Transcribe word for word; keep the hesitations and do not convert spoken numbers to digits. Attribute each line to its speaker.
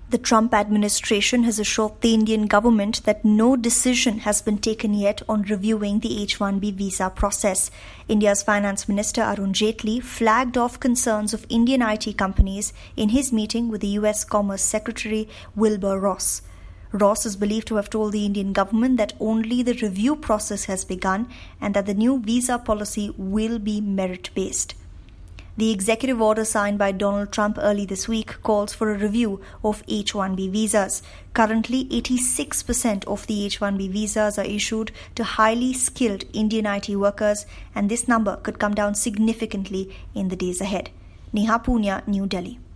Speaker 1: The Trump administration has assured the Indian government that no decision has been taken yet on reviewing the H one B visa process. India's Finance Minister Arun Jaitley flagged off concerns of Indian I T companies in his meeting with the U S Commerce Secretary Wilbur Ross. Ross is believed to have told the Indian government that only the review process has begun and that the new visa policy will be merit-based. The executive order signed by Donald Trump early this week calls for a review of H one B visas. Currently, eighty-six percent of the H one B visas are issued to highly skilled Indian I T workers, and this number could come down significantly in the days ahead. Neha Punya, New Delhi.